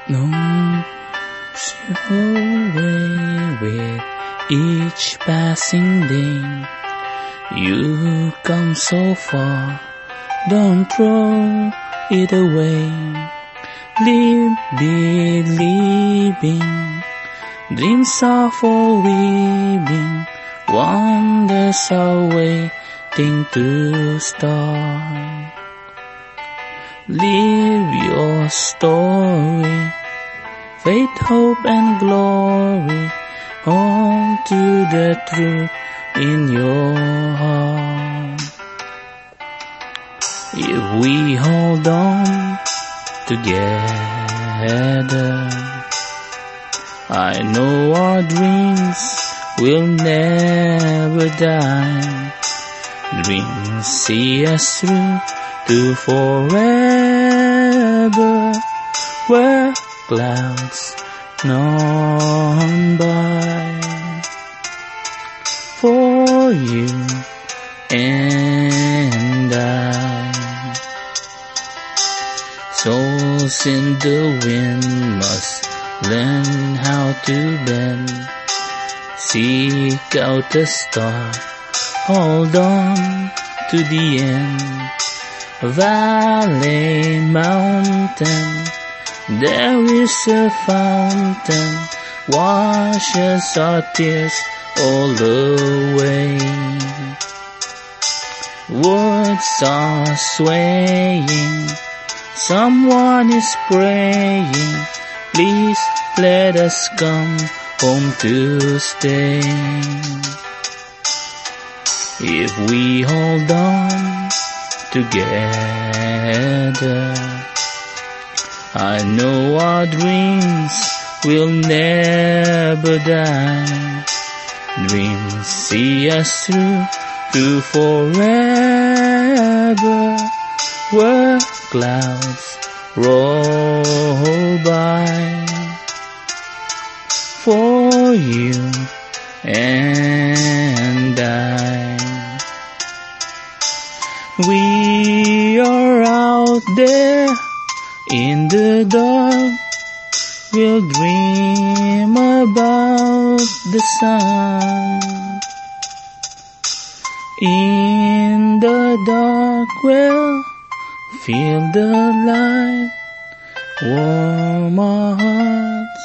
knows your way with each passing day. You come so far, don't throw it away. Live believing, dreams are for weaving, wonders are waiting to start. Live your story, faith, hope and glory, hold to the truth in your heart. If we hold on together, I know our dreams will never die. Dreams see us through to forever, where clouds none by. For you and I, souls in the wind must learn how to bend. Seek out the star, hold on to the end. Valley, mountain, there is a fountain, washes our tears all away. Words are swaying, someone is praying, please let us come home to stay. If we hold on together, I know our dreams will never die. Dreams see us through to forever, where clouds roll by. For you and I, we are out there in the dark. We'll dream about the sun. In the dark we'll feel the light warm our hearts